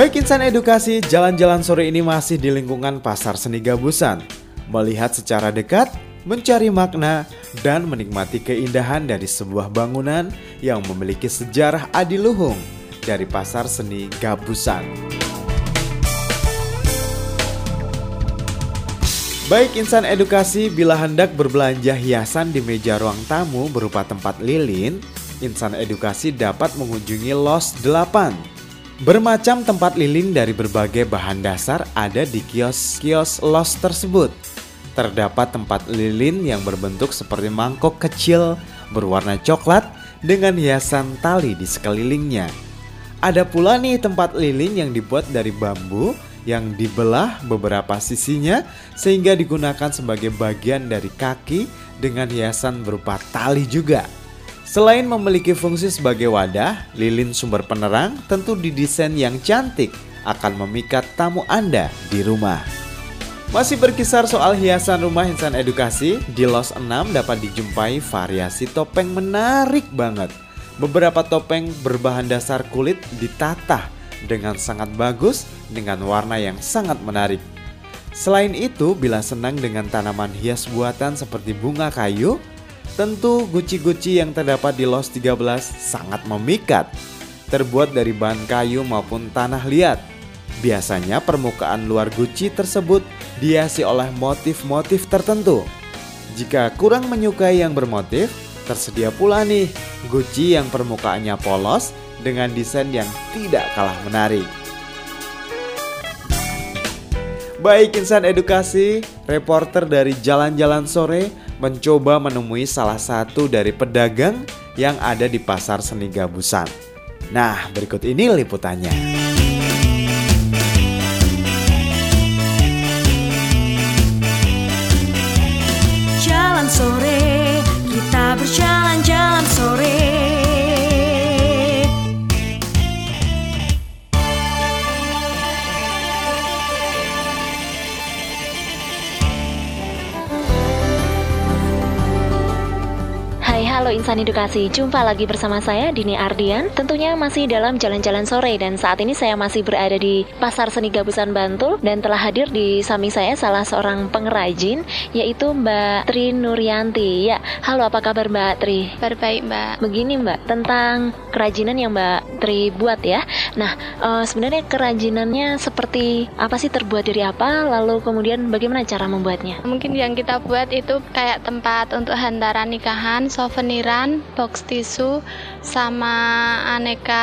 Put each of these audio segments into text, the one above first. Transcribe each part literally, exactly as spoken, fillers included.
Baik insan edukasi, jalan-jalan sore ini masih di lingkungan Pasar Seni Gabusan. Melihat secara dekat, mencari makna, dan menikmati keindahan dari sebuah bangunan yang memiliki sejarah adiluhung dari Pasar Seni Gabusan. Baik insan edukasi, bila hendak berbelanja hiasan di meja ruang tamu berupa tempat lilin, insan edukasi dapat mengunjungi Los delapan. Bermacam tempat lilin dari berbagai bahan dasar ada di kios-kios Los tersebut. Terdapat tempat lilin yang berbentuk seperti mangkok kecil berwarna coklat dengan hiasan tali di sekelilingnya. Ada pula nih tempat lilin yang dibuat dari bambu yang dibelah beberapa sisinya sehingga digunakan sebagai bagian dari kaki dengan hiasan berupa tali juga. Selain memiliki fungsi sebagai wadah, lilin sumber penerang tentu didesain yang cantik akan memikat tamu Anda di rumah. Masih berkisar soal hiasan rumah insan edukasi, di Los enam dapat dijumpai variasi topeng menarik banget. Beberapa topeng berbahan dasar kulit ditata dengan sangat bagus dengan warna yang sangat menarik. Selain itu, bila senang dengan tanaman hias buatan seperti bunga kayu, tentu guci-guci yang terdapat di Los tiga belas sangat memikat. Terbuat dari bahan kayu maupun tanah liat. Biasanya permukaan luar guci tersebut dihiasi oleh motif-motif tertentu. Jika kurang menyukai yang bermotif, tersedia pula nih guci yang permukaannya polos dengan desain yang tidak kalah menarik. Baik insan edukasi, reporter dari Jalan-Jalan Sore mencoba menemui salah satu dari pedagang yang ada di Pasar Seni Gabusan. Nah, berikut ini liputannya. Jalan sore, kita berjalan-jalan sore. Halo insan edukasi, jumpa lagi bersama saya Dini Ardian. Tentunya masih dalam jalan-jalan sore dan saat ini saya masih berada di Pasar Seni Gabusan Bantul dan telah hadir di samping saya salah seorang pengrajin yaitu Mbak Tri Nuryanti. Ya, halo apa kabar Mbak Tri? Baik Mbak. Begini Mbak, tentang kerajinan yang Mbak Tri buat ya. Nah, e, sebenarnya kerajinannya seperti apa sih, terbuat dari apa? Lalu kemudian bagaimana cara membuatnya? Mungkin yang kita buat itu kayak tempat untuk hantaran nikahan, souveniran, box tisu, sama aneka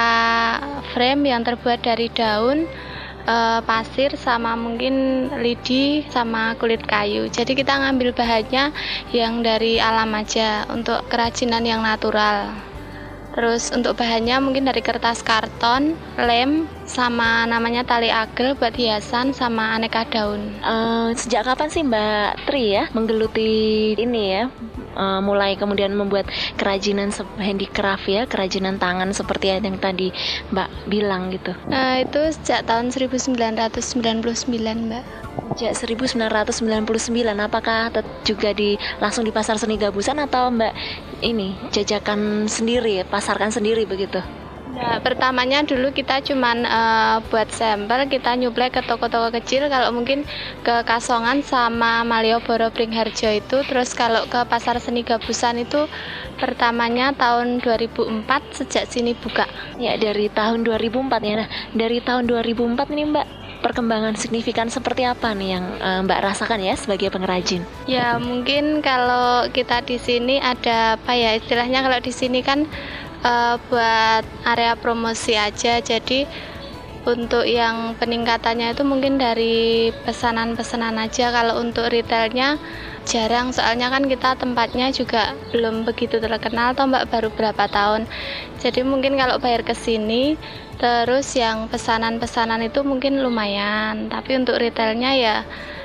frame yang terbuat dari daun, e, pasir, sama mungkin lidi, sama kulit kayu. Jadi kita ngambil bahannya yang dari alam aja untuk kerajinan yang natural. Terus untuk bahannya mungkin dari kertas karton, lem, sama namanya tali agel buat hiasan, sama aneka daun. Uh, sejak kapan sih Mbak Tri ya menggeluti ini ya? Uh, mulai kemudian membuat kerajinan handicraft ya, kerajinan tangan seperti yang tadi Mbak bilang gitu. Nah, itu sejak tahun seribu sembilan ratus sembilan puluh sembilan Mbak. Sejak seribu sembilan ratus sembilan puluh sembilan, apakah juga di langsung di Pasar Seni Gabusan atau Mbak ini jajakan sendiri, pasarkan sendiri begitu? Nah, pertamanya dulu kita cuman uh, buat sampel, kita nyuplai ke toko-toko kecil, kalau mungkin ke Kasongan sama Malioboro Bringharjo itu. Terus kalau ke Pasar Seni Gabusan itu pertamanya tahun dua ribu empat sejak sini buka. Ya, dari tahun dua ribu empat ya. Nah, dari tahun dua ribu empat ini Mbak, perkembangan signifikan seperti apa nih yang uh, Mbak rasakan ya sebagai pengrajin? Ya, mungkin kalau kita di sini ada apa ya, istilahnya kalau di sini kan Uh, buat area promosi aja, jadi untuk yang peningkatannya itu mungkin dari pesanan-pesanan aja. Kalau untuk retailnya jarang, soalnya kan kita tempatnya juga belum begitu terkenal toh Mbak, baru berapa tahun. Jadi mungkin kalau bayar ke sini terus yang pesanan-pesanan itu mungkin lumayan, tapi untuk retailnya ya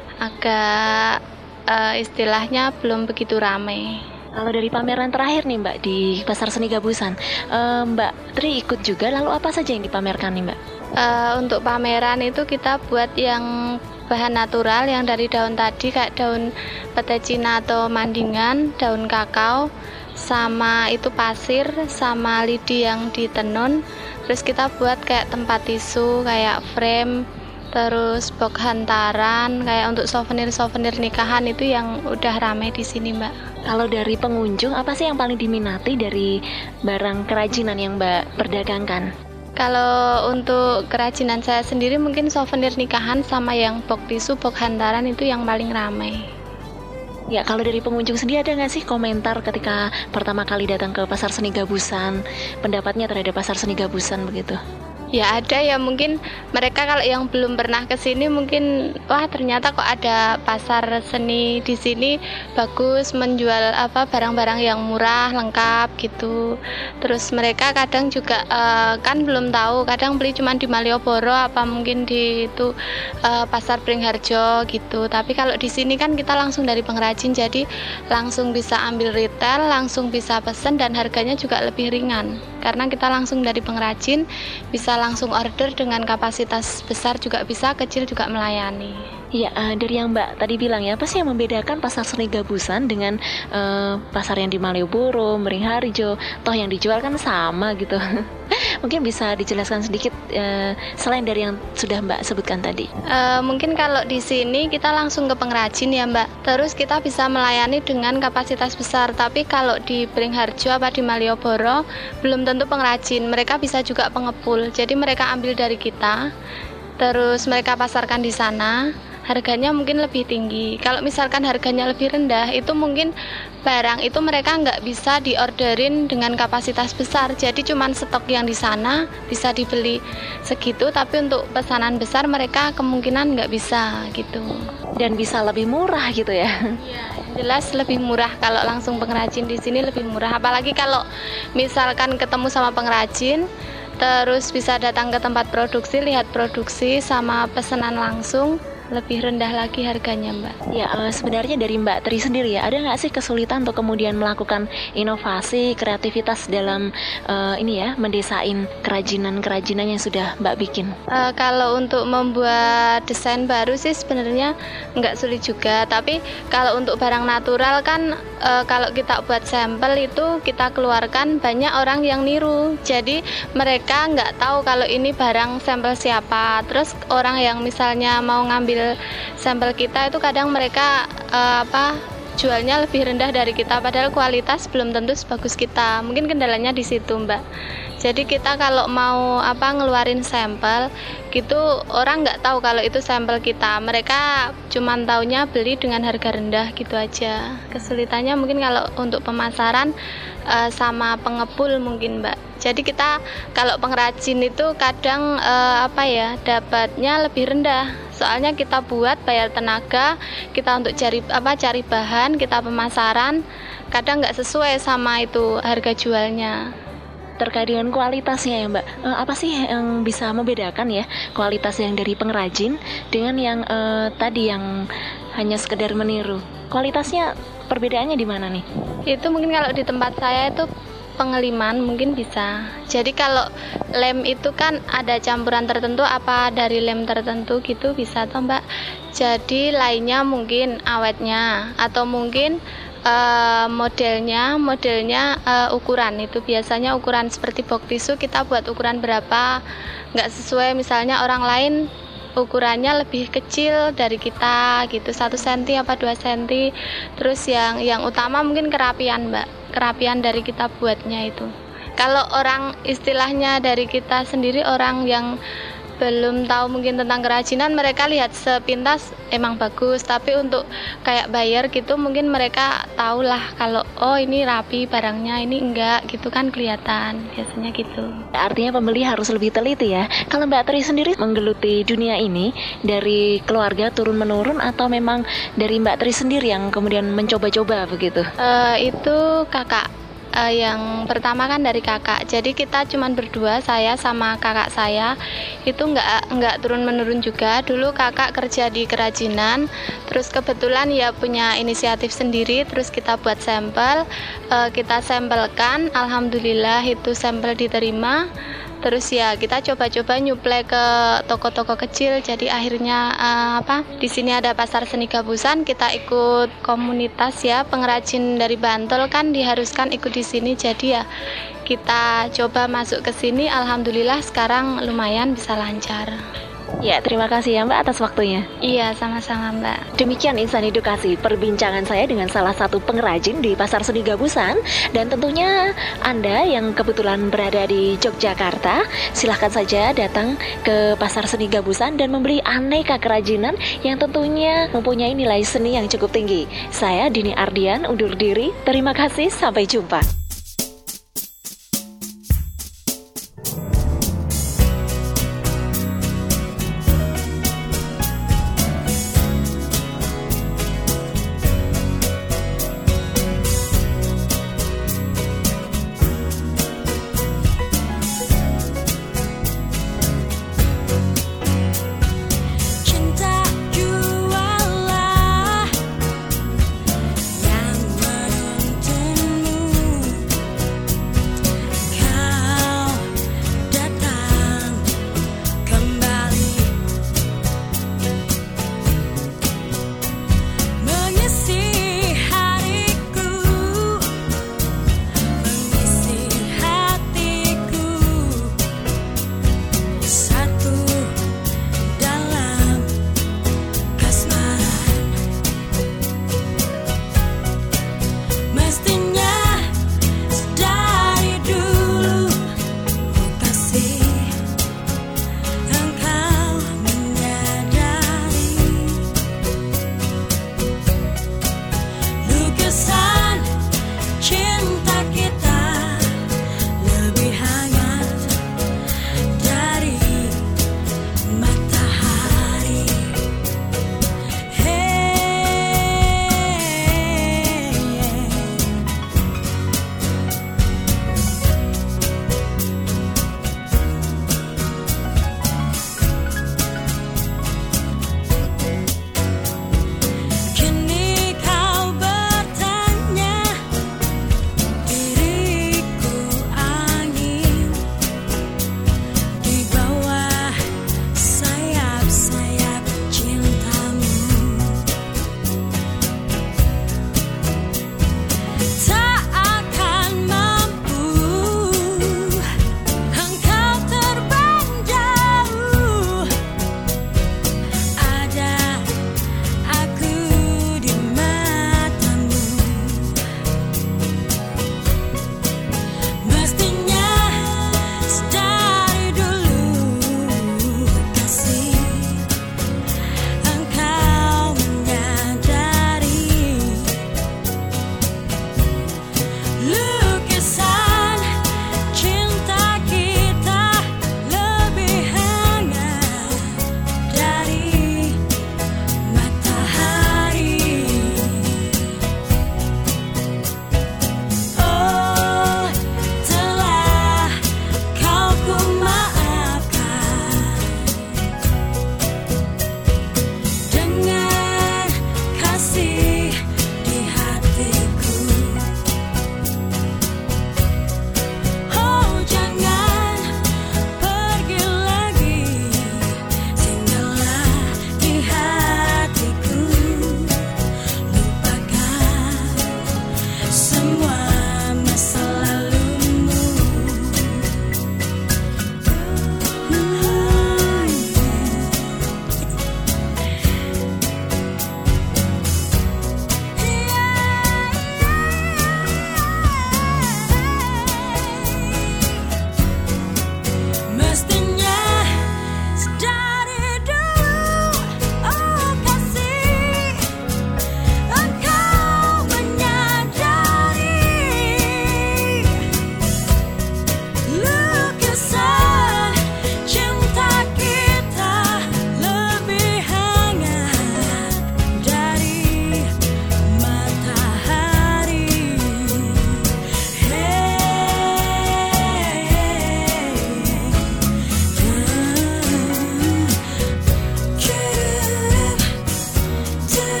agak uh, istilahnya belum begitu ramai. Kalau dari pameran terakhir nih Mbak di Pasar Seni Gabusan, uh, Mbak Tri ikut juga, lalu apa saja yang dipamerkan nih Mbak? Uh, untuk pameran itu kita buat yang bahan natural yang dari daun tadi, kayak daun pete Cina atau mandingan, daun kakao, sama itu pasir, sama lidi yang ditenun, Terus kita buat kayak tempat tisu, kayak frame, terus box hantaran, kayak untuk souvenir-souvenir nikahan itu yang udah ramai di sini, Mbak. Kalau dari pengunjung, apa sih yang paling diminati dari barang kerajinan yang Mbak perdagangkan? Kalau untuk kerajinan saya sendiri mungkin souvenir nikahan sama yang box tisu, box hantaran itu yang paling ramai. Ya, kalau dari pengunjung sendiri ada nggak sih komentar ketika pertama kali datang ke Pasar Seni Gabusan, pendapatnya terhadap Pasar Seni Gabusan begitu? Ya ada ya, mungkin mereka kalau yang belum pernah ke sini mungkin wah ternyata kok ada pasar seni di sini, bagus, menjual apa barang-barang yang murah, lengkap gitu. Terus mereka kadang juga uh, kan belum tahu, kadang beli cuma di Malioboro apa mungkin di itu uh, Pasar Beringharjo gitu. Tapi kalau di sini kan kita langsung dari pengrajin, jadi langsung bisa ambil retail, langsung bisa pesen dan harganya juga lebih ringan. Karena kita langsung dari pengrajin, bisa langsung order dengan kapasitas besar juga bisa, kecil juga melayani. Ya, uh, dari yang Mbak tadi bilang ya, apa sih yang membedakan Pasar Seni Gabusan dengan uh, pasar yang di Malioboro, Beringharjo, toh yang dijual kan sama gitu. Mungkin bisa dijelaskan sedikit uh, selain dari yang sudah Mbak sebutkan tadi. Uh, mungkin kalau di sini kita langsung ke pengrajin ya Mbak, terus kita bisa melayani dengan kapasitas besar. Tapi kalau di Beringharjo apa di Malioboro belum tentu pengrajin, mereka bisa juga pengepul. Jadi mereka ambil dari kita, terus mereka pasarkan di sana. Harganya mungkin lebih tinggi. Kalau misalkan harganya lebih rendah, itu mungkin barang itu mereka nggak bisa diorderin dengan kapasitas besar. Jadi cuman stok yang di sana bisa dibeli segitu, tapi untuk pesanan besar mereka kemungkinan nggak bisa gitu. Dan bisa lebih murah gitu ya? Iya, jelas lebih murah kalau langsung pengrajin di sini lebih murah. Apalagi kalau misalkan ketemu sama pengrajin, terus bisa datang ke tempat produksi, lihat produksi sama pesanan langsung, lebih rendah lagi harganya Mbak. Ya, uh, sebenarnya dari Mbak Tri sendiri ya, ada nggak sih kesulitan untuk kemudian melakukan inovasi, kreativitas dalam uh, ini ya, mendesain kerajinan-kerajinan yang sudah Mbak bikin? Uh, kalau untuk membuat desain baru sih sebenarnya nggak sulit juga, tapi kalau untuk barang natural kan uh, kalau kita buat sampel itu kita keluarkan banyak orang yang niru, jadi mereka nggak tahu kalau ini barang sampel siapa. Terus orang yang misalnya mau ngambil sampel kita itu kadang mereka uh, apa jualnya lebih rendah dari kita, padahal kualitas belum tentu sebagus kita. Mungkin kendalanya di situ Mbak. Jadi kita kalau mau apa ngeluarin sampel gitu, orang nggak tahu kalau itu sampel kita, mereka cuman taunya beli dengan harga rendah gitu aja. Kesulitannya mungkin kalau untuk pemasaran uh, sama pengepul mungkin Mbak. Jadi kita kalau pengrajin itu kadang uh, apa ya dapatnya lebih rendah. Soalnya kita buat bayar tenaga, kita untuk cari apa cari bahan, kita pemasaran, kadang nggak sesuai sama itu harga jualnya. Terkait dengan kualitasnya ya Mbak, uh, apa sih yang bisa membedakan ya kualitas yang dari pengrajin dengan yang uh, tadi yang hanya sekedar meniru? Kualitasnya perbedaannya di mana nih? Itu mungkin kalau di tempat saya itu pengeliman mungkin bisa. Jadi kalau lem itu kan ada campuran tertentu apa dari lem tertentu gitu bisa toh Mbak. Jadi lainnya mungkin awetnya atau mungkin uh, modelnya modelnya uh, ukuran itu biasanya ukuran seperti box tisu kita buat ukuran berapa nggak sesuai, misalnya orang lain ukurannya lebih kecil dari kita gitu, satu senti apa dua senti. Terus yang yang utama mungkin kerapian Mbak, kerapian dari kita buatnya itu. Kalau orang istilahnya dari kita sendiri, orang yang belum tahu mungkin tentang kerajinan, mereka lihat sepintas emang bagus, tapi untuk kayak bayar gitu mungkin mereka tahu lah kalau oh ini rapi barangnya, ini enggak gitu kan kelihatan biasanya gitu. Artinya pembeli harus lebih teliti ya. Kalau Mbak Tri sendiri menggeluti dunia ini dari keluarga turun menurun atau memang dari Mbak Tri sendiri yang kemudian mencoba-coba begitu? Uh, itu kakak. Uh, yang pertama kan dari kakak, jadi kita cuman berdua, saya sama kakak saya itu nggak nggak turun menurun juga. Dulu kakak kerja di kerajinan, terus kebetulan ya punya inisiatif sendiri, terus kita buat sampel, uh, kita sampelkan, alhamdulillah itu sampel diterima. Terus ya kita coba-coba nyuplai ke toko-toko kecil. Jadi akhirnya uh, apa di sini ada Pasar Seni Gabusan, kita ikut komunitas ya pengrajin dari Bantul kan diharuskan ikut di sini. Jadi ya kita coba masuk ke sini, alhamdulillah sekarang lumayan bisa lancar. Ya, terima kasih ya Mbak atas waktunya. Iya, sama-sama Mbak. Demikian Insan Edukasi, perbincangan saya dengan salah satu pengrajin di Pasar Seni Gabusan. Dan tentunya Anda yang kebetulan berada di Yogyakarta, silahkan saja datang ke Pasar Seni Gabusan dan membeli aneka kerajinan yang tentunya mempunyai nilai seni yang cukup tinggi. Saya Dini Ardian undur diri, terima kasih, sampai jumpa.